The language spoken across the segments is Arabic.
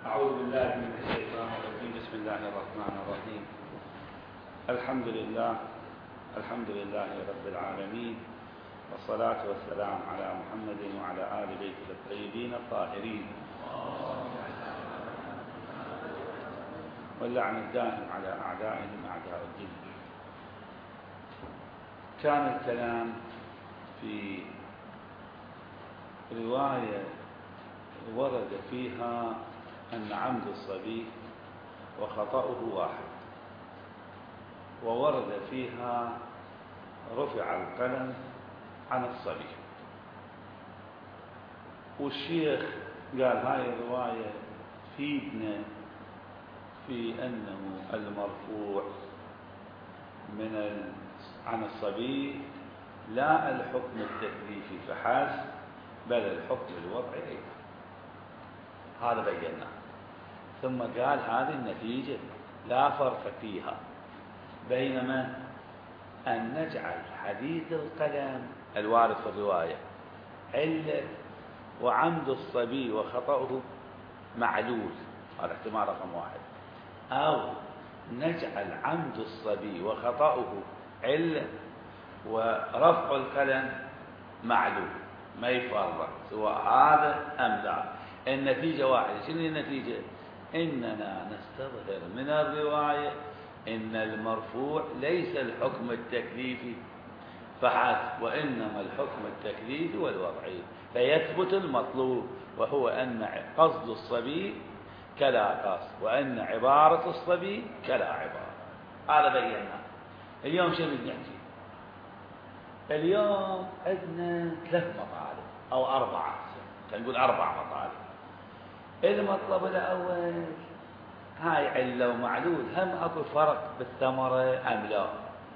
أعوذ بالله من الشيطان الرجيم. بسم الله الرحمن الرحيم. الحمد لله رب العالمين، والصلاة والسلام على محمد وعلى آل بيته الطيبين الطاهرين، واللعن الدائم على أعدائهم أعداء الدين. كان الكلام في رواية ورد فيها أن عمد الصبي وخطأه واحد، وورد فيها رفع القلم عن الصبي. والشيخ قال هاي الرواية تفيدنا في أنه المرفوع عن الصبي لا الحكم التكليفي فحسب، بل الحكم الوضعي أيضا. هذا بيناه. ثم قال هذه النتيجة لا فرق فيها بينما أن نجعل حديث القلم الوارد في الرواية علة وعمد الصبي وخطأه معلول، هذا احتمال رقم واحد، أو نجعل عمد الصبي وخطأه علة ورفع القلم معلول، ما يفرق سواء هذا أم لا، النتيجة واحدة. شنو النتيجة؟ إننا نستظهر من الرواية إن المرفوع ليس الحكم التكليفي فحسب، وإنما الحكم التكليفي والوضعي، فيثبت المطلوب، وهو أن قصد الصبي كلا قصد، وأن عبارة الصبي كلا عبارة. هذا بيناه. اليوم شو نحكي؟ اليوم عندنا 3 مطالب أو 4، خلينا نقول 4 مطالب. المطلب الأول هاي علة ومعلول، هم أكو فرق بالثمرة أم لا؟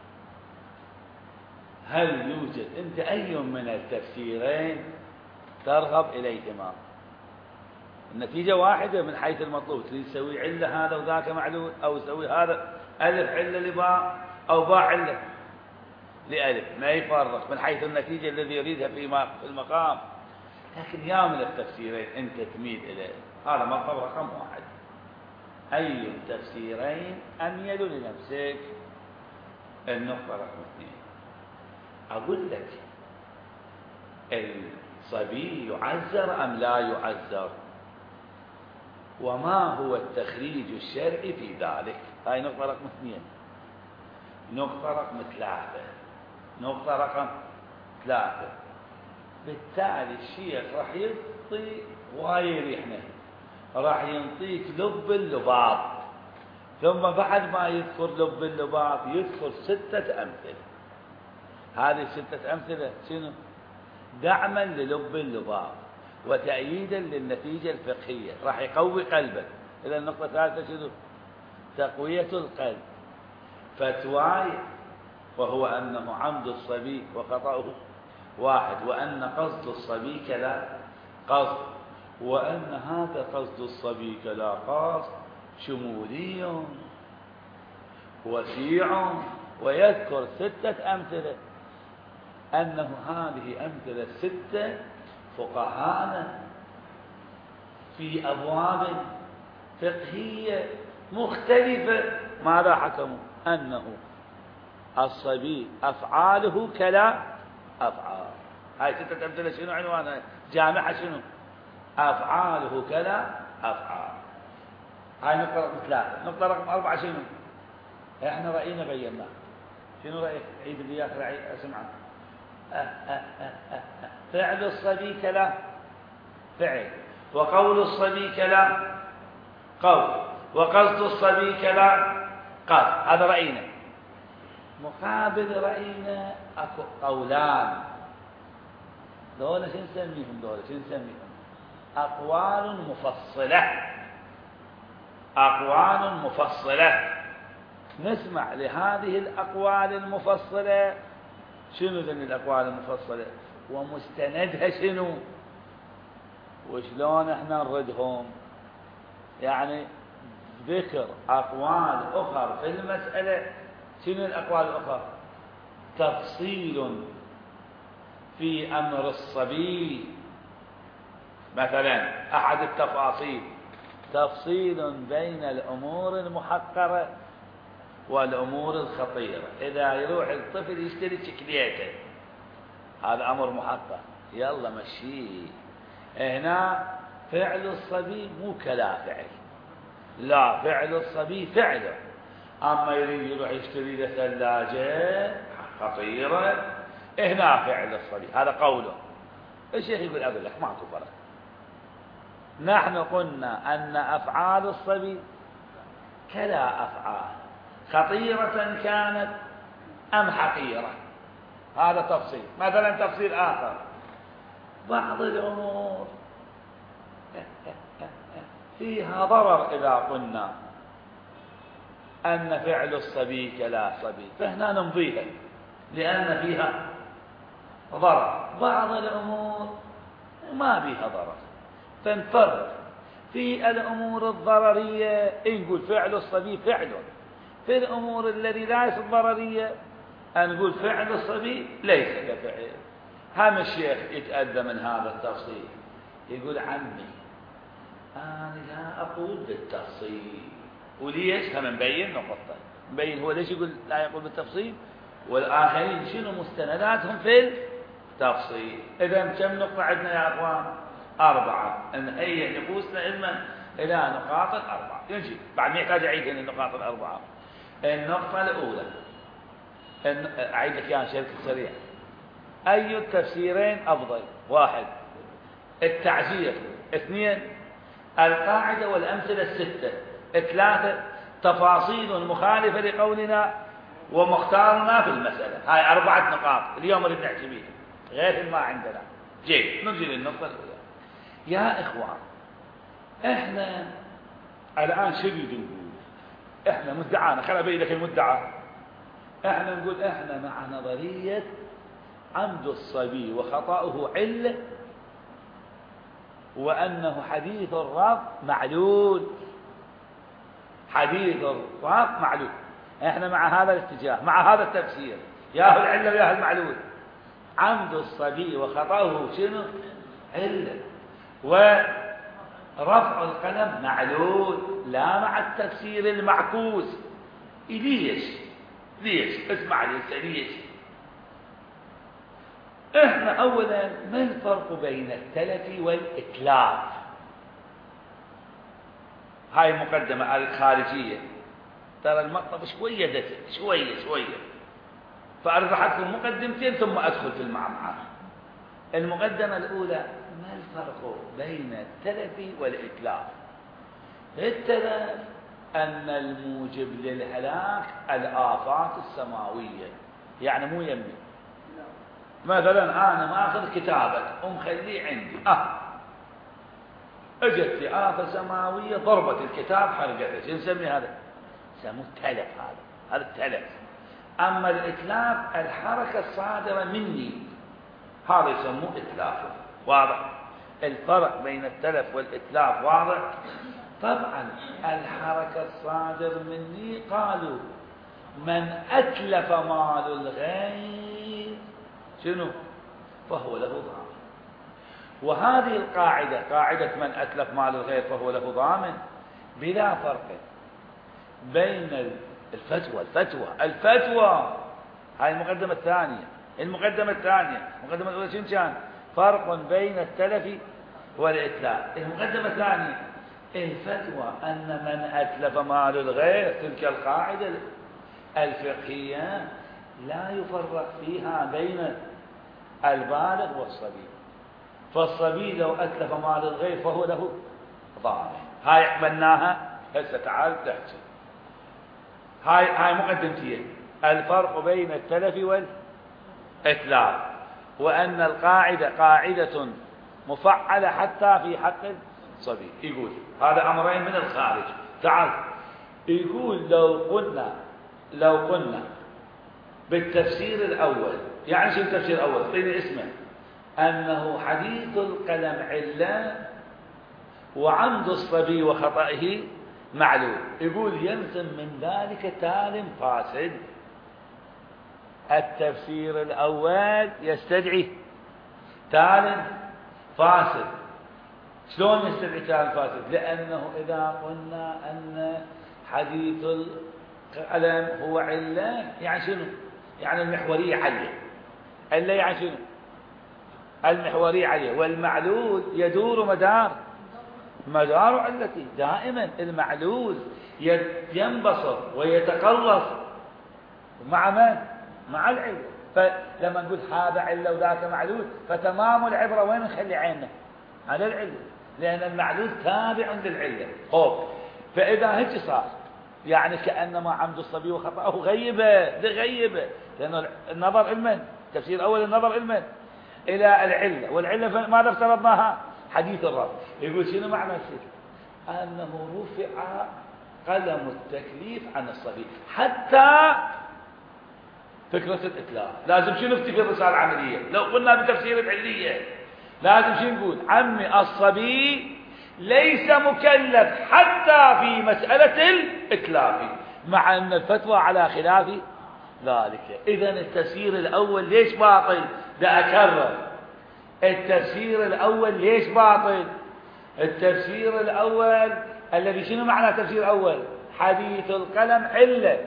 هل يوجد أنت أي من التفسيرين ترغب إليهما؟ النتيجة واحدة من حيث المطلوب، تريد تسوي علة هذا وذاك معلول، أو تسوي هذا ألف علة لباء أو باء علة لألف، ما يفرق من حيث النتيجة الذي يريدها في المقام. لكن يا من التفسيرين أنت تميل إليه؟ هذا مطلب رقم 1. أي التفسيرين أميل لنفسك؟ النقطة رقم 2، أقول لك الصبي يعذر أم لا يعذر، وما هو التخريج الشرعي في ذلك. هاي نقطة رقم 2. نقطة رقم 3، بالتالي الشيخ راح يعطي ويريحنا، راح ينطيك لب اللباب، ثم بعد ما يذكر لب اللباب يذكر 6 أمثلة. هذه 6 أمثلة شنو؟ دعما للب اللباب وتأييدا للنتيجة الفقهية، راح يقوي قلبك. إذا النقطة الثالثة شنو؟ تقوية القلب. فتواي وهو أنه عمد الصبي وخطأه واحد، وأن قصد الصبي كلا قصد، وأن هذا قصد الصبي كلا قصد شمولي وسيع. ويذكر 6 أمثلة، أنه هذه أمثلة 6 فقهاءنا في أبواب فقهية مختلفة ماذا حكموا؟ أنه الصبي أفعاله كلا أفعال. هاي 6 أمثلة شنو عنوانها؟ جامعة شنو؟ أفعاله كلا أفعال. هاي نقطة رقم 3. نقطة رقم 4 شنو؟ احنا رأينا بينا. شنو رأيك؟ عيد اللي ياك رأي اسمع. فعل الصبي كلا فعل، وقول الصبي كلا قول، وقصد الصبي كلا قصد. هذا رأينا. مقابل رأينا اكو قولان، دولة شو نسميهم؟ أقوال مفصلة. نسمع لهذه الأقوال المفصلة. شنو ذن الأقوال المفصلة؟ ومستندها شنو؟ وشلون احنا نردهم؟ يعني ذكر أقوال أخرى في المسألة. شنو الأقوال الأخرى؟ تفصيل في أمر الصبي، مثلا أحد التفاصيل تفصيل بين الأمور المحقرة والأمور الخطيرة. إذا يروح الطفل يشتري شكليته هذا أمر محقق، يلا مشيه. هنا فعل الصبي مو كلا فعل، لا، فعل الصبي فعله. أما يريد يروح يشتري له ثلاجة خطيرة، هنا فعل الصبي، هذا قوله. الشيخ يقول أقول لك ماكو فرق. نحن قلنا أن أفعال الصبي كلا أفعال، خطيرة كانت أم حقيرة، هذا تفصيل. مثلا تفصيل آخر، بعض الأمور فيها ضرر. إذا قلنا أن فعل الصبي كلا صبي فهنا نمضيها لأن فيها ضرر. بعض الأمور ما بها ضرر، فنفرق في الأمور الضررية نقول فعل الصبي فعل، في الأمور التي ليست ضررية نقول فعل الصبي ليس كفعل. هم الشيخ يتأذى من هذا التفصيل، يقول عمي أنا لا أقول بالتفصيل. وليش؟ هم نبين نقطة، نبين هو ليش يقول لا يقول بالتفصيل والآخرين شنو مستنداتهم في التفصيل. إذا كم نقطة عندنا يا أخوان؟ 4. نهيئ نفوسنا علما إلى نقاط 4. يمشي بعد ما يحتاج أعيد النقاط 4. النقطة الأولى أعيد لك إياها بشكل سريع. أي التفسيرين أفضل؟ 1 التعزير، 2 القاعدة والأمثلة 6، 3 تفاصيل مخالفة لقولنا ومختارنا في المسألة. هاي 4 نقاط اليوم اللي بنحكي بيها غير ما عندنا. جيد، نرجع للنقطة الأولى. يا إخوان، إحنا الآن شو نقول؟ إحنا مدعانا، خليني أبين لك المدعى. إحنا نقول إحنا مع نظرية عمد الصبي وخطأه علة، وأنه حديث الرب معلول. حديث الرب معلول، إحنا مع هذا الاتجاه، مع هذا التفسير، ياهو العلة وياهو المعلول. عمد الصبي وخطأه شنو؟ علة، ورفع القلم معلول، لا مع التفسير المعكوس. ليش؟ اسمع لي ليش؟ احنا اولا ما الفرق بين التلف والاتلاف؟ هاي المقدمة الخارجية، ترى المطلب شوية شوية، فأرجح لكم مقدمتين ثم أدخل في المعمعة. المقدمة الأولى، ما الفرق بين التلف والإتلاف؟ التلف أن الموجب للهلاك الآفات السماوية، يعني مو يمي. مثلا أنا ماخذ كتابك ومخليه عندي، اجت لي آفة سماوية ضربت الكتاب حرقته، شو نسمي هذا؟ يسموه التلف. هذا التلف. أما الإتلاف الحركة الصادرة مني، هذا يسموه إتلافه. واضح الفرق بين التلف والإتلاف؟ واضح. طبعا الحركة الصادرة مني قالوا من أتلف مال الغير شنو؟ فهو له ضامن. وهذه القاعدة، قاعدة من أتلف مال الغير فهو له ضامن، بلا فرق بين الفتوى. هاي المقدمة الثانية. المقدمة الأولى شنو كان؟ فرق بين التلف والإتلاف. المقدمة الثانية الفتوى أن من أتلف مال الغير، تلك القاعدة الفقهية لا يفرق فيها بين البالغ والصبي. فالصبي لو أتلف مال الغير فهو له ضامن. هاي قبلناها، هسه تعال تحكي. هاي مقدمتين. الفرق بين التلف والإتلاف، وأن القاعدة قاعدة مفعلة حتى في حق الصبي. يقول هذا أمرين من الخارج. تعال يقول لو قلنا بالتفسير الأول، يعني شو التفسير الأول؟ اعطيني اسمه. أنه حديث القلم علة وعمد الصبي وخطئه معلول. يقول يلزم من ذلك تال فاسد. التفسير الأول يستدعي تال فاسد. شلون يستدعي كلام فاسد؟ لأنه إذا قلنا أن حديث القلم هو علة، يعني شنو؟ يعني المحورية علة. علة يعني شنو؟ المحورية علة، والمعلول يدور مدار علته. دائما المعلول ينبسط ويتقلص مع من؟ مع العلة. فلما نقول هذا علة وذاك معلول، فتمام العبرة وين نخلي عيننا؟ على العلة، لأن المعلول تابع للعلة. فإذا هيك صار، يعني كأنما عمد الصبي وخطأه غيبة، لأن النظر المن تفسير أول النظر المن إلى العلة، والعلة ماذا افترضناها؟ حديث الرب. يقول شنو معنى الشيء؟ أنه رفع قلم التكليف عن الصبي. حتى فكرة الإتلاف لازم شنو نفتي في الرسالة العملية؟ لو قلنا بتفسير العلية لازم شنو نقول؟ عمي الصبي ليس مكلف حتى في مسألة الإتلاف، مع أن الفتوى على خلاف ذلك. إذن التفسير الأول ليش باطل؟ ده أكرر، التفسير الأول ليش باطل؟ التفسير الأول الذي شنو معنى التفسير الأول؟ حديث القلم علة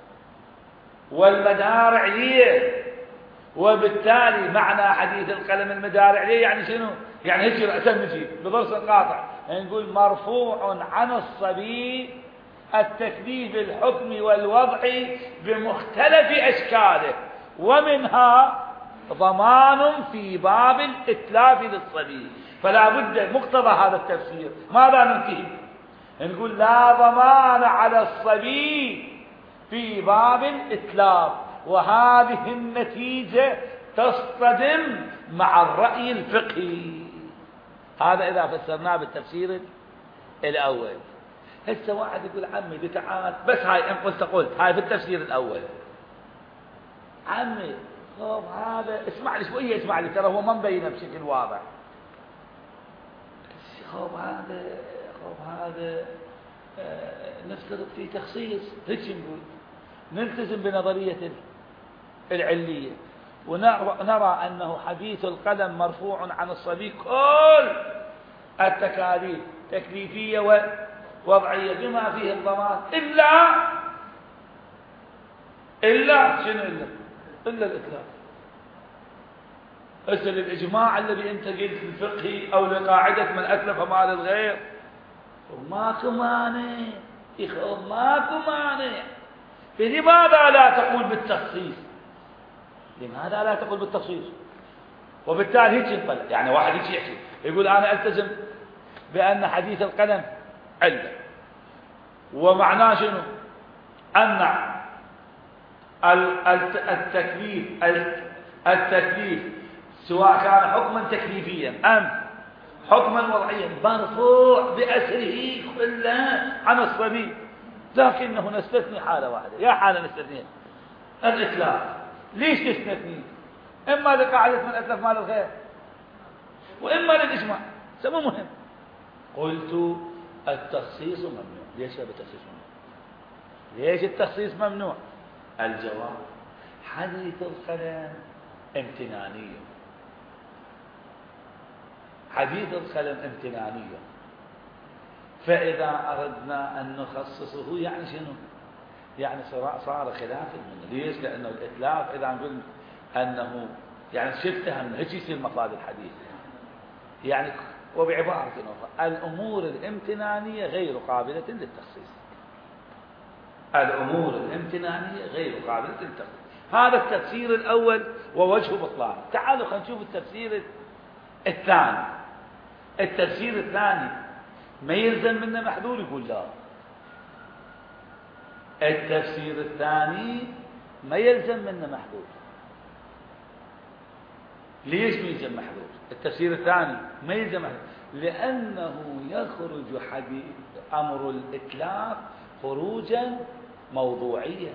والمدار عليه، وبالتالي معنى حديث القلم المدار عليه يعني شنو؟ يعني هيك رأسا نجي بضرس قاطع نقول مرفوع عن الصبي التكليف الحكمي والوضعي بمختلف أشكاله، ومنها ضمان في باب الإتلاف للصبي. فلا بد مقتضى هذا التفسير ماذا ننتهي؟ نقول لا ضمان على الصبي في باب الإتلاف، وهذه النتيجة تصطدم مع الرأي الفقهي. هذا إذا فسرناه بالتفسير الأول. هسه واحد يقول عمي تعال بس هاي إن قلت هاي في التفسير الأول. عمي خب هذا اسمع لي شوية، اسمع لي ترى هو ما مبينه بشكل واضح. خب هذا نفترض في تخصيص، هيك نقول نلتزم بنظرية العلية، ونرى أنه حديث القلم مرفوع عن الصبي كل التكاليف تكليفية ووضعية بما فيه الضمان إلا شنو إلا الإتلاف. هسه الإجماع الذي أنت قلت الفقهي أو لقاعدة من أتلف مال الغير ماكو مانع، ماكو مانع. فلماذا لا تقول بالتخصيص؟ لماذا لا تقول بالتخصيص؟ وبالتالي هيك ينطلع، يعني واحد هيك يحكي يقول أنا ألتزم بأن حديث القلم علة، ومعناه شنو؟ أن التكليف سواء كان حكما تكليفيا أم حكما وضعيا مرفوع بأسره كله عن الصبي، لكنه نستثني حالة واحدة. يا حالة نستثني الإتلاف. ليش تستثني؟ إما لقاعدة من أتلف مال الغير، وإما للإجماع. سمو مهم. قلت التخصيص ممنوع. ليش التخصيص ممنوع؟ ليش التخصيص ممنوع؟ الجواب حديث القلم امتنانية، حديث القلم امتنانية، فإذا أردنا أن نخصصه يعني شنو؟ يعني صار خلاف منه. ليش؟ لأنه الإتلاف إذا نقول أنه يعني شفتها من هيك يصير مفاد الحديث، يعني وبعبارة أخرى الأمور الامتنانية غير قابلة للتخصيص. الأمور الامتنانية غير قابلة للتخصيص. هذا التفسير الأول ووجه بطلان. تعالوا خلينا نشوف التفسير الثاني. التفسير الثاني ما يلزم منه محذور؟ يقول لا. التفسير الثاني ما يلزم منه محذور. ليش ما يلزم محذور؟ التفسير الثاني ما يلزم محذور لأنه يخرج حديث أمر الإتلاف خروجا موضوعيا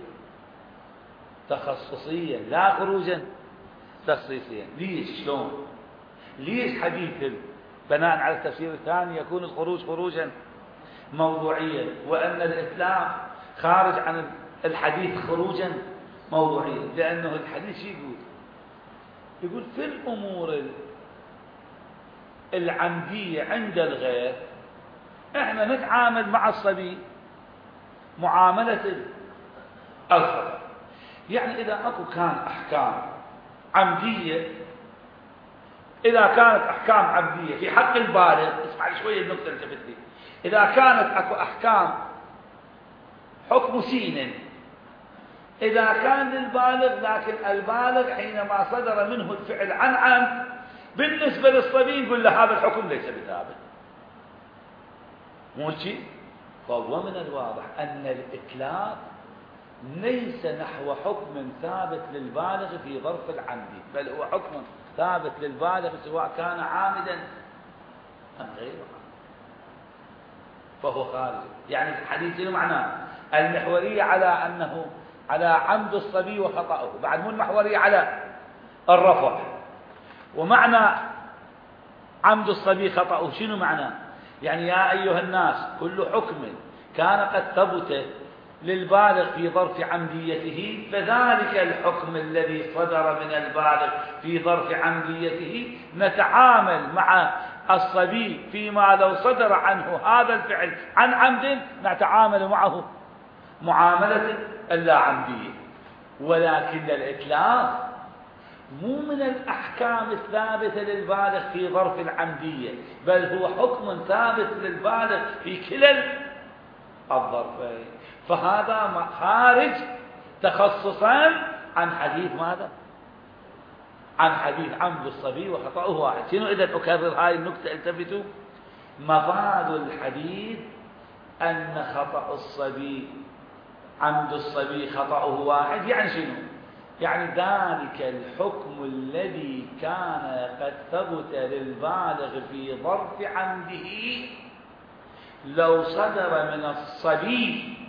تخصصيا، لا خروجا تخصيصيا. ليش؟ شلون؟ ليش حديث بناء على التفسير الثاني يكون الخروج خروجا موضوعيا، وأن الإتلاف خارج عن الحديث خروجا موضوعيا؟ لأنه الحديث يقول في الأمور العمدية عند الغير، احنا نتعامل مع الصبي معاملة الخطأ. يعني إذا أكو كان أحكام عمدية، إذا كانت أحكام عمدية في حق البالغ، اسمع لي شوية النقطة اللي تفت لي، إذا كانت أكو أحكام حكم سين، إذا كان للبالغ، لكن البالغ حينما صدر منه الفعل عن عمد بالنسبة للصبي نقول له هذا الحكم ليس بثابت، مو شيء. فهو من الواضح أن الإتلاف ليس نحو حكم ثابت للبالغ في ظرف العمد، بل هو حكم ثابت للبالغ سواء كان عامدا أم غير عامد، فهو خارج. يعني الحديث له معناه المحورية على أنه على عمد الصبي وخطأه، بعد مو المحورية على الرفع. ومعنى عمد الصبي خطأه شنو معناه؟ يعني يا أيها الناس كل حكم كان قد ثبت للبالغ في ظرف عمديته، فذلك الحكم الذي صدر من البالغ في ظرف عمديته نتعامل مع الصبي فيما لو صدر عنه هذا الفعل عن عمد نتعامل معه معاملة اللا عمدية. ولكن الإتلاف مو من الأحكام الثابتة للبالغ في ظرف العمدية، بل هو حكم ثابت للبالغ في كلا الظرفين، فهذا خارج تخصصا عن حديث ماذا؟ عن حديث عمد الصبي وخطأه واحد. شنو إذا أكرر هاي النكتة التفتوا؟ مفاد الحديث أن خطأ الصبي عمد الصبي خطأه واحد. يعني شنو؟ يعني ذلك الحكم الذي كان قد ثبت للبالغ في ظرف عمده لو صدر من الصبي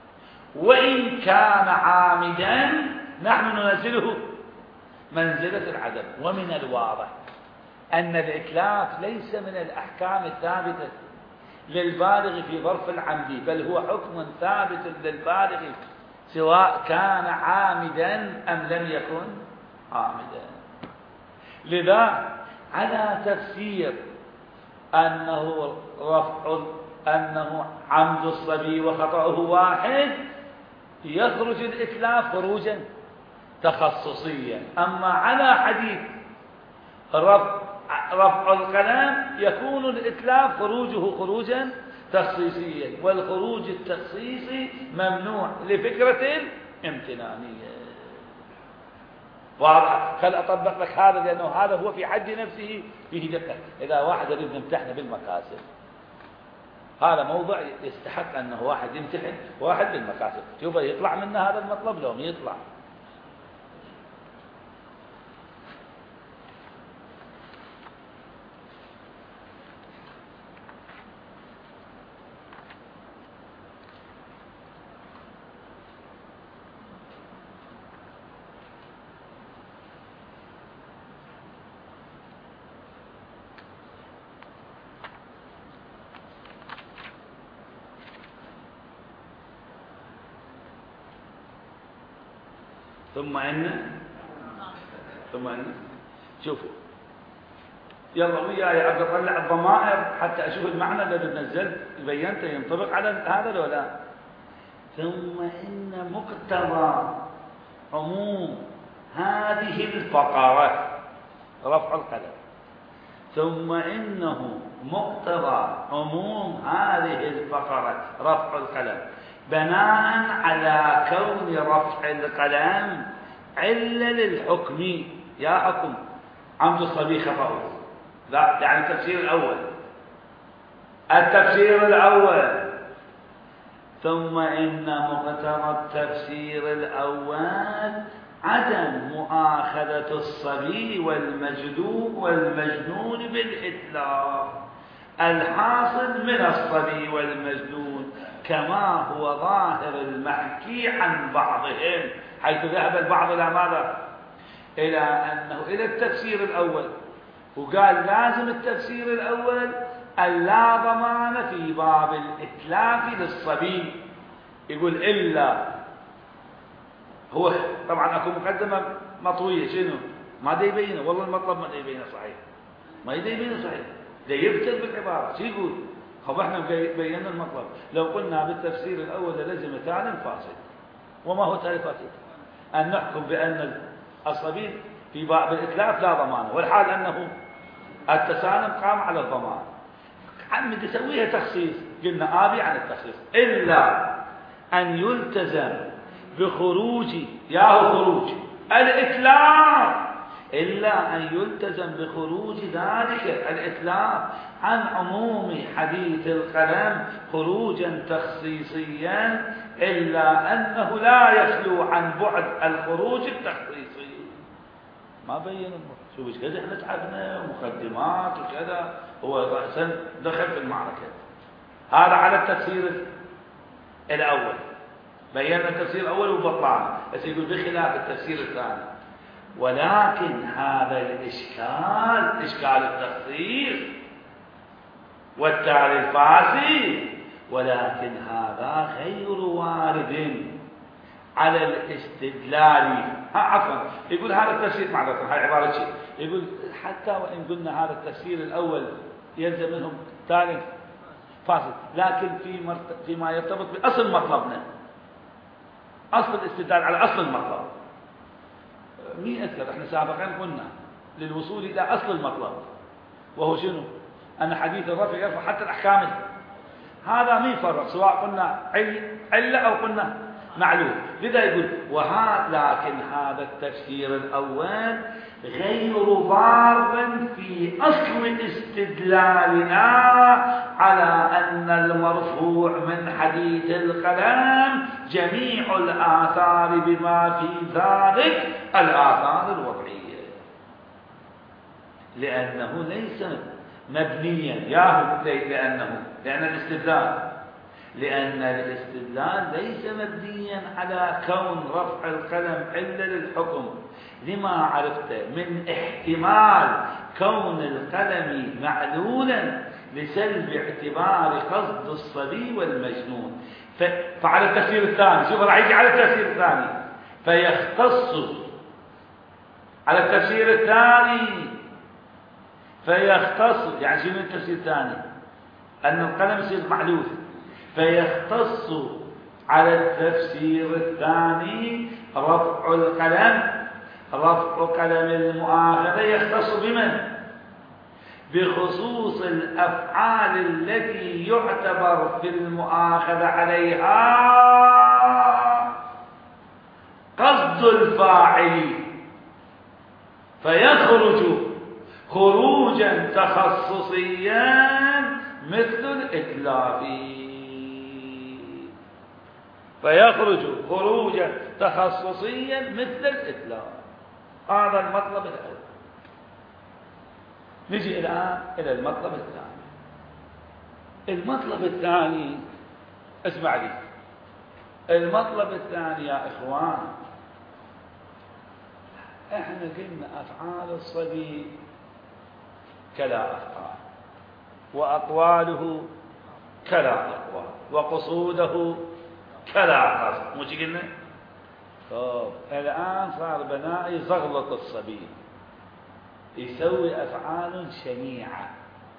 وإن كان عامدا نحن ننزله منزلة العدم. ومن الواضح أن الإتلاف ليس من الأحكام الثابتة للبالغ في ظرف العمد، بل هو حكم ثابت للبالغ سواء كان عامدا أم لم يكن عامدا. لذا على تفسير أنه عمد الصبي وخطأه واحد يخرج الإتلاف خروجا تخصصيا. أما على حديث رفع القلم يكون الإتلاف خروجه خروجا تخصيصيا، والخروج التخصيصي ممنوع لفكرة امتنانية. واضح؟ خل أطبق لك هذا لأنه هذا هو في حد نفسه فيه دقة. إذا واحد يريد نمتحنه بالمقاصد، هذا موضع يستحق أنه واحد يمتحن واحد بالمقاصد، شوف يطلع منا هذا المطلب لو يطلع. ثم إن شوفوا يلا وياي عبد اطلع الضمائر حتى اشوف المعنى الذي نزلت بينته ينطبق على هذا لو لا. ثم إن مقتضى عموم هذه الفقرة رفع القلم، ثم إنه مقتضى عموم هذه الفقرة رفع القلم بناء على كون رفع القلم علة للحكم. يا حكم عمد الصبي خطأه، لا يعني التفسير الأول. ثم إن مقتضى التفسير الأول عدم مؤاخذة الصبي والمجنون بالإتلاف الحاصل من الصبي والمجنون، كما هو ظاهر المحكي عن بعضهم، حيث ذهب البعض إلى ماذا؟ إلى التفسير الأول، وقال لازم التفسير الأول اللا ضمان في باب الإتلاف للصبي. يقول إلا هو طبعا أكو مقدمة مطوية شنو؟ ما دا يبينه، والله المطلب ما دا يبينه صحيح، ما دا يبينه صحيح. ليبتل بالعبارة. شو يقول؟ خب احنا بينا المطلب. لو قلنا بالتفسير الأول للزم ثاني فاسد. وما هو ثاني فاسد؟ أن نحكم بأن الصبي في باب الإتلاف لا ضمان، والحال أنه التسالم قام على الضمان. عم تسويها تخصيص، قلنا آبي عن التخصيص، إلا أن يلتزم بخروج ياهو خروج الإتلاف، إلا أن يلتزم بخروج ذلك الإتلاف عن عموم حديث القلم خروجا تخصيصيا، إلا أنه لا يخلو عن بعد الخروج التخصيصي. ما بين شوف ايش كذا احنا تعبنا ومقدمات وكذا، هو رأسا دخل في المعركة. هذا على التفسير الأول، بينا التفسير الأول وبطلنا، بس يقول بخلاف التفسير الثاني. ولكن هذا الإشكال إشكال التخصيص والتالي الفاسد، ولكن هذا غير وارد على الاستدلال. عفوا، يقول هذا التفسير معذرة، هاي عبارة شيء، يقول حتى وإن قلنا هذا التفسير الأول يلزم منهم ثالث فاسد، لكن فيما يرتبط بأصل مطلبنا، أصل الاستدلال على أصل المطلب مين أكثر؟ احنا سابقا قلنا للوصول إلى أصل المطلب، وهو شنو؟ أن حديث الرفع يرفع حتى الأحكام. هذا مين فرق سواء قلنا علة أو قلنا معلول. لذا يقول لكن هذا التفسير الأول غير ضار في أصل استدلالنا على أن المرفوع من حديث القلم جميع الآثار بما في ذلك الآثار الوضعية، لأنه ليس مبنيا لأن الاستدلال ليس مبنيا على كون رفع القلم علة للحكم، لما عرفت من احتمال كون القلم معلولا لسلب اعتبار قصد الصبي والمجنون. فعلى التفسير الثاني، شوف راح يجي على التفسير الثاني فيختص على التفسير الثاني فيختص، يعني شنو التفسير الثاني؟ أن القلم يصير معلول، فيختص على التفسير الثاني رفع قلم المؤاخذة يختص بمن؟ بخصوص الأفعال التي يعتبر في المؤاخذة عليها قصد الفاعل، فيخرج خروجا تخصصيا مثل الإتلاف، فيخرج خروجا تخصصيا مثل الإتلاف. هذا المطلب الأول. نجي الآن إلى المطلب الثاني. المطلب الثاني اسمع لي، المطلب الثاني يا إخوان، احنا قلنا أفعال الصبي كلا أفعال، وأقواله كلا أقوال، وقصوده كلا قصد، مش قلنا؟ طب الآن صار بنائي زغلط الصبي يسوي أفعال شنيعة،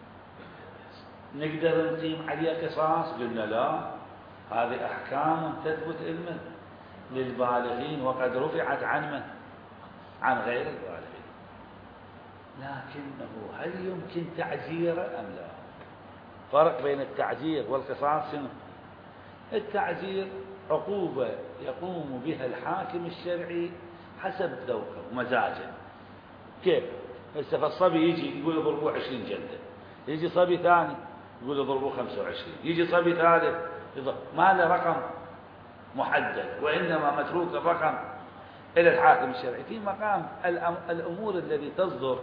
نقدر نقيم عليها قصاص؟ قلنا لا، هذه أحكام تثبت علما للبالغين وقد رفعت عن من؟ عن غير البالغين. لكنه هل يمكن تعزيره أم لا؟ فرق بين التعزير والقصاص شنو؟ التعزير عقوبة يقوم بها الحاكم الشرعي حسب ذوقه ومزاجه. كيف؟ هسه فالصبي يجي يقول ضربوه 20 جلدة، يجي صبي ثاني يقول ضربوه 25، يجي صبي ثالث ما له رقم محدد، وإنما متروك الرقم إلى الحاكم الشرعي في مقام الأمور التي تصدر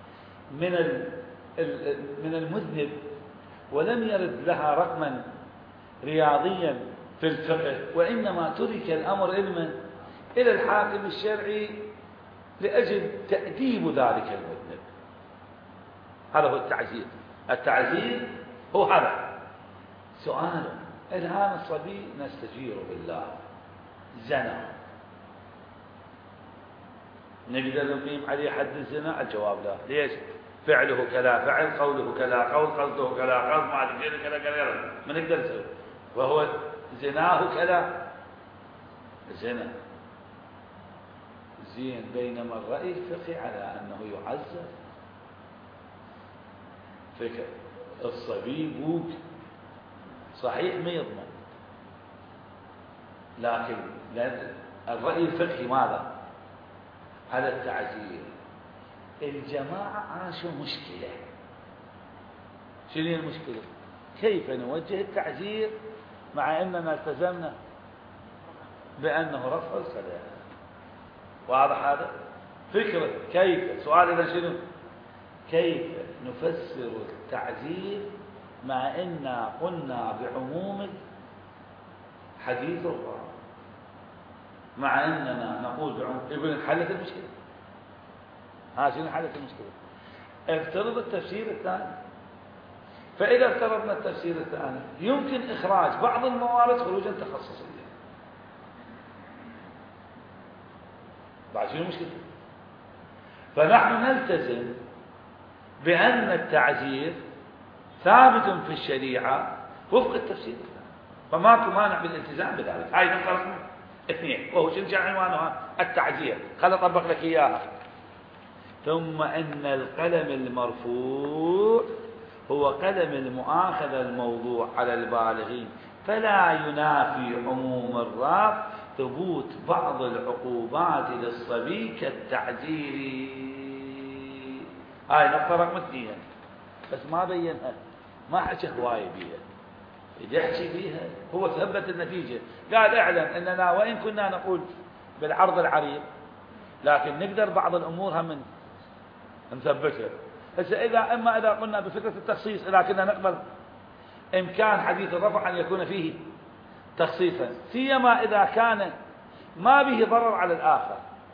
من المذنب ولم يرد لها رقما رياضيا في الفقه، وإنما ترك الأمر علما إلى الحاكم الشرعي لأجل تأديب ذلك المذنب. هذا هو التعزير. التعزير هو هذا. سؤال الآن الصبي نستجير بالله زنا، نقدر نقيم عليه حد الزنا؟ الجواب لا. ليش؟ فعله كذا فعل، قوله كذا قول، قصده كذا قصد، ما أدري كذا كذا، ما نقدر نسوي. وهو زناه كذا زنا. زين. بينما الرأي الفقهي على أنه يعزز. فكر الصبي بوق صحيح ما يضمن، لكن الرأي الفقهي ماذا؟ على التعزير. الجماعة عاشوا مشكلة. شنو هي المشكلة؟ كيف نوجه التعزير مع أننا التزمنا بأنه رفع الخلاف؟ واضح هذا؟ فكرة كيف، سؤال إذا شنو؟ كيف نفسر التعزير مع أننا قلنا بعموم حديث القرآن، مع أننا نقول بعموم. يقول حلت المشكلة. شنو حلت المشكلة؟ افترض التفسير الثاني. فإذا افترضنا التفسير الثاني يمكن إخراج بعض الموارد خروجا تخصصيا. بعد شنو المشكلة؟ فنحن نلتزم بأن التعزير ثابت في الشريعة وفق التفسير الثاني، فماكو مانع بالالتزام بذلك. هاي نقطة رقم 2، وهو شنو عنوانها؟ التعزير. خليني أطبق لك إياها. ثم أن القلم المرفوع هو قلم المؤاخذة الموضوع على البالغين، فلا ينافي عموم الرفع ثبوت بعض العقوبات للصبي كالتعزير. هاي نقطة رقم 2، بس ما بينها، ما حكى هواية بيها. إذا يحكي بيها هو ثبت النتيجة. قال اعلم أننا وإن كنا نقول بالعرض العريض لكن نقدر بعض الأمور هم نثبتها. هسه إذا قلنا بفكرة التخصيص، إذا كنا نقبل إمكان حديث الرفع أن يكون فيه تخصيصا، سيما إذا كان ما به ضرر على الآخر.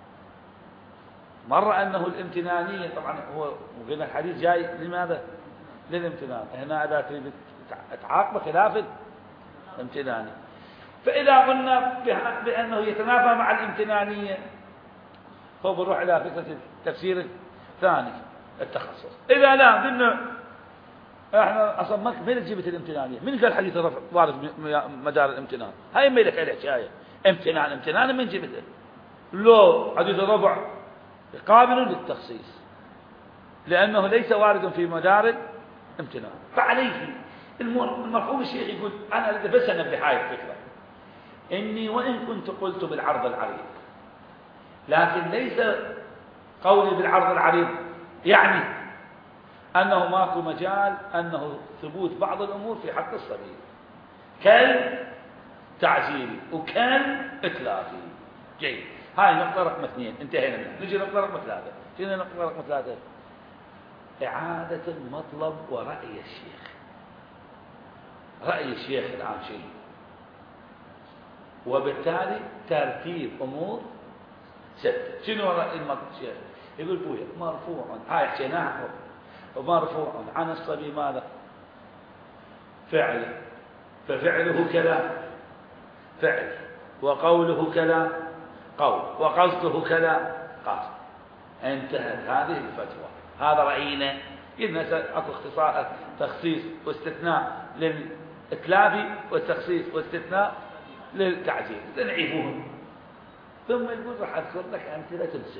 مرة أنه الامتنانية، طبعا هو وقلنا الحديث جاي لماذا؟ للامتنان. هنا إذا تريد تعاقب خلاف الامتناني، فإذا قلنا بأنه يتنافى مع الامتنانية فهو بنروح إلى فكرة التفسير الثاني التخصص. إذا لا قلنا احنا اصلا ما جبت الامتنانيه، من قال حديث الرفع وارد مدار الامتنان؟ هاي ما لك عليه حكايه. امتنان من جبته؟ لو حديث الرفع قابل للتخصيص لانه ليس وارد في مدار الامتنان. فعليه المرحوم الشيخ يقول انا بس انبه هاي الفكره، اني وان كنت قلت بالعرض العريض لكن ليس قولي بالعرض العريض يعني أنه ماكو مجال أنه ثبوت بعض الأمور في حق الصبي كالتعزيري وكالإتلافي. جيد. هاي نقطة رقم 2 انتهينا منها. نجي نقطة رقم 3. شنو نقطة رقم 3؟ إعادة المطلب ورأي الشيخ. رأي الشيخ الآن شيء، وبالتالي ترتيب أمور 6. شنو رأي المطلب الشيخ؟ يقول بويا مرفوع، هاي حكيناها فوق، ومرفوع عن الصبي ماذا؟ فعله، ففعله كذا فعل، وقوله كذا قول، وقصده كذا قصد. انتهت هذه الفتوى. هذا رأينا. قلنا اكو اختصار تخصيص واستثناء للإتلافي، والتخصيص واستثناء للتعزير، نعيبوهم. ثم يقول راح اذكر لك امثله 6.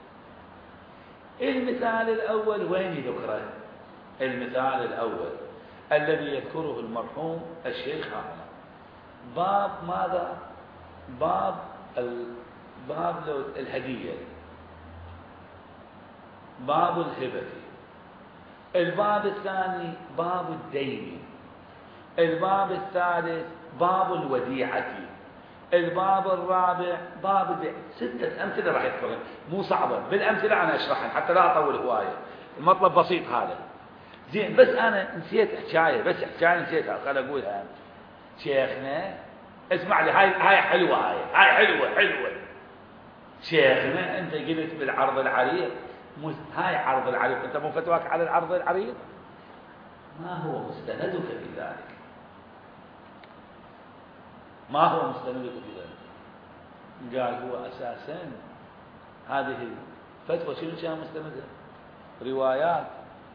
المثال الأول وين ذكره؟ المثال الأول الذي يذكره المرحوم الشيخ هذا باب ماذا؟ باب الهدية، باب الهبة. الباب الثاني باب الدين. الباب الثالث باب الوديعة. الباب الرابع باب البيع. 6 أمثلة راح يذكرها، مو صعبة بالأمثلة أنا أشرحها حتى لا أطول هواية. المطلب بسيط هذا. زين. بس أنا نسيت حكاية، بس حكاية نسيتها خل أقولها. شيخنا اسمع لي، هاي حلوة، هاي حلوة. شيخنا أنت قلت بالعرض العريض، هاي عرض العريض، أنت مو فتواك على العرض العريض؟ ما هو مستندك في ذلك؟ ما هو مستندك في ذلك؟ قال هو أساسا هذه الفتوى شنو كان مستندها؟ روايات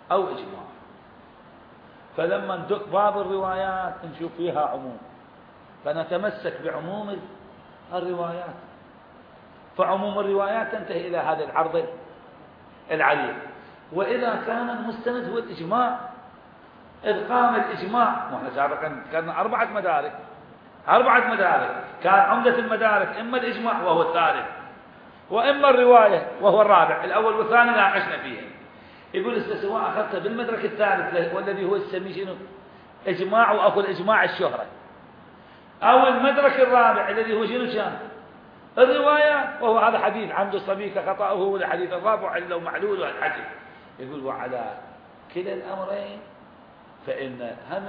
أو إجماع. فلما ندق باب الروايات نشوف فيها عموم، فنتمسك بعموم الروايات، فعموم الروايات تنتهي إلى هذا العرض العريض. وإذا كان المستند هو الإجماع، إذ قام الإجماع، ونحن سابقا ذكرنا 4 مدارك، 4 مدارك، كان عمدة المدارك إما الإجماع وهو الثالث، وإما الرواية وهو الرابع، الأول والثاني ناقشنا فيه. يقول سواء أخذت بالمدرك الثالث والذي هو يسميه شنو؟ إجماع، وأقول إجماع الشهرة، أو المدرك الرابع الذي هو شنو كان؟ الرواية، وهو هذا حديث عمد الصبي كخطأه، والحديث الرابع عله ومعلول والحديث. يقول وعلى كلا الأمرين فإن هم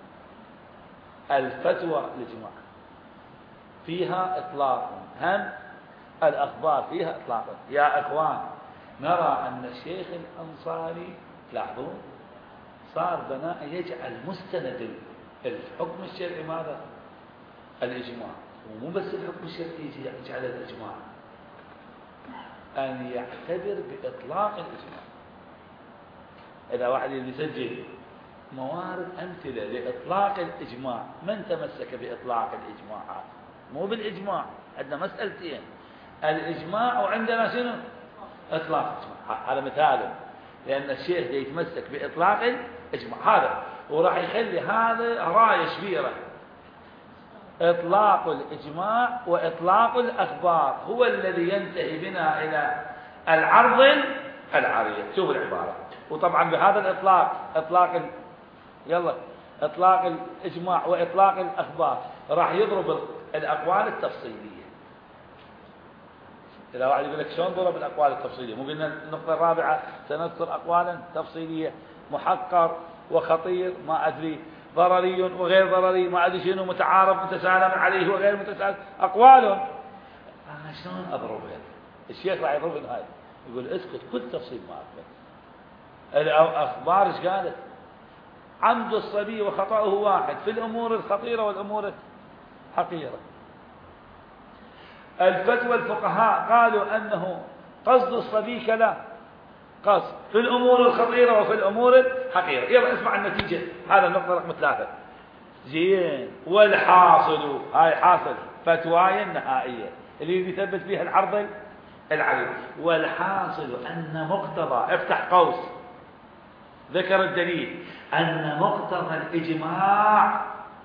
الفتوى الإجماع فيها إطلاق، هم الأخبار فيها إطلاق. يا أخوان، نرى أن الشيخ الأنصاري لاحظوا صار بناء يجعل مستند الحكم الشرعي ماذا؟ الإجماع، ومو بس الحكم الشرعي يجعل الإجماع، أن يعتبر بإطلاق الإجماع. إذا واحد يسجل موارد أمثلة لإطلاق الإجماع، من تمسك بإطلاق الإجماع؟ مو بالإجماع، عندنا مسألتين، الإجماع وعندنا شنو؟ إطلاق الإجماع. هذا مثال، لأن الشيخ يتمسك بإطلاق الإجماع هذا، وراح يخلي هذا راية كبيرة. إطلاق الإجماع وإطلاق الأخبار هو الذي ينتهي بنا إلى العرض العريض. شوف العبارة. وطبعا بهذا الإطلاق، إطلاق الإجماع وإطلاق الأخبار راح يضرب الأقوال التفصيلية. إذا واحد يقول لك شلون ضرب الأقوال التفصيلية؟ مو قلنا النقطة الرابعة سنذكر أقوالا تفصيلية، محقر وخطير ما أدري، ضرري وغير ضرري ما أدري شنو، متعارف متسالم عليه وغير متسالم، أقوال. شلون أضربها؟ الشيخ راح يضرب هاي، يقول اسكت، كل تفصيل ما أقبل. الأخبار ايش قالت؟ عمد الصبي وخطأه واحد في الأمور الخطيرة والأمور الحقيرة. الفتوى الفقهاء قالوا أنه قصد الصبي كلا قصد في الأمور الخطيرة وفي الأمور الحقيرة. يلا اسمع النتيجة، هذا النقطة رقم 3. زين. والحاصل، هاي حاصل فتواي النهائية اللي يثبت فيها العرض العريض. والحاصل أن مقتضى، افتح قوس، ذكر الدليل، أن مقتضى الإجماع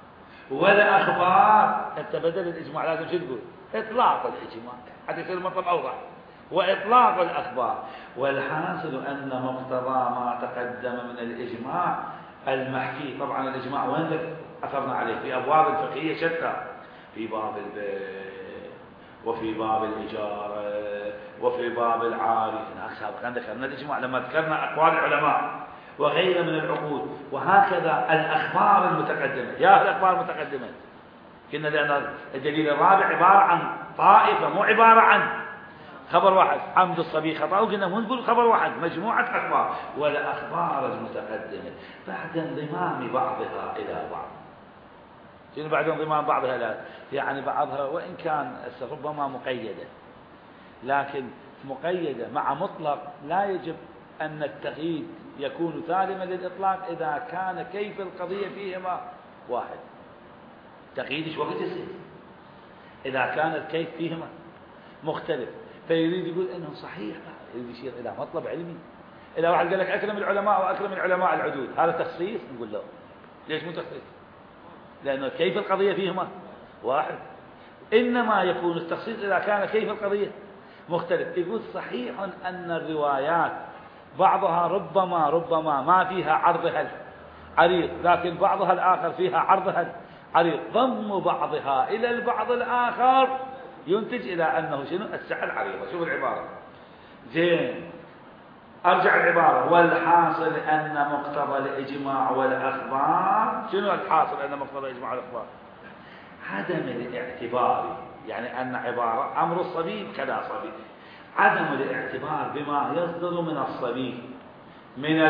والأخبار، أنت بدل الإجماع لازم شو تقول؟ إطلاق الإجماع حتى يصير المطلب أوضح، وإطلاق الأخبار. والحاصل أن مقتضى ما تقدم من الإجماع المحكي. طبعا الإجماع وين أثرنا عليه؟ في أبواب الفقهية شتى، في باب البيع، وفي باب الإجارة، وفي باب العاري. هناك سابقا ذكرنا الإجماع لما ذكرنا أقوال العلماء وغيرها من العقود. وهكذا الأخبار المتقدمة، يا الأخبار المتقدمة كنا، لأن الدليل الرابع عبارة عن طائفة، مو عبارة عن خبر واحد. عمد الصبي خطأ، وقلنا مو نقول خبر واحد، مجموعة أخبار. والأخبار المتقدمة بعد انضمام بعضها إلى بعض. شنو بعد انضمام بعضها إلى؟ يعني بعضها وإن كان ربما مقيدة، لكن مقيدة مع مطلق، لا يجب أن التقييد يكون سالما للإطلاق إذا كان كيف القضية فيهما واحد. تقييد ايش وقت يصير؟ إذا كان الكيف فيهما مختلف. فيريد يقول إنه صحيح، يريد يشير إلى مطلب علمي. إذا واحد قال لك أكرم العلماء وأكرم العلماء العدود، هذا تخصيص؟ نقول له ليش مو تخصيص؟ لأنه كيف القضية فيهما واحد. إنما يكون التخصيص إذا كان كيف القضية مختلف. يقول صحيح أن الروايات بعضها ربما ما فيها عرضها العريض، لكن بعضها الآخر فيها عرضها العريض. ضم بعضها إلى البعض الآخر ينتج إلى أنه شنو؟ السعة العريضة. شوف العبارة. زين. أرجع العبارة. والحاصل أن مقتضى الإجماع والأخبار، شنو الحاصل أن مقتضى الإجماع والأخبار؟ عدم الاعتبار، يعني أن عبارة أمر الصبي كذا صبي، عدم الاعتبار بما يصدر من الصبي من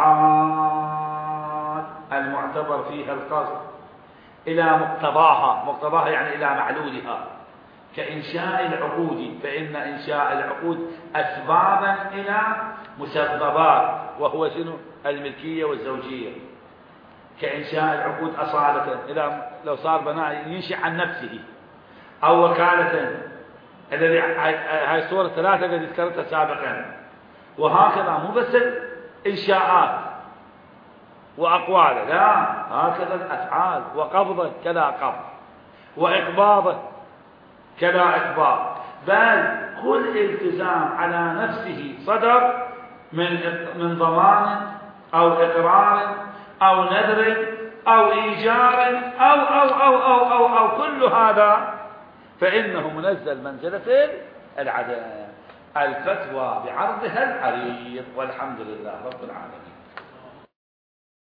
الأفعال المعتبر فيها القصد إلى مقتضاها يعني إلى معلولها، كإنشاء العقود، فإن إنشاء العقود أسبابا إلى مسببات، وهو شنو؟ الملكية والزوجية، كإنشاء العقود أصالة، إذا لو صار بناء ينشئ عن نفسه، أو وكالة، الذي هاي الصورة الثلاثة التي ذكرتها سابقا. وهكذا مو بس الإنشاءات وأقواله، لا، هكذا الأفعال، وقبضه كذا قبض، وإقباضه كذا إقباض، بل كل التزام على نفسه صدر من ضمان أو إقرار أو نذر أو إيجار أو كل هذا فإنه منزل منزلة العدم. الفتوى بعرضها العريض، والحمد لله رب العالمين.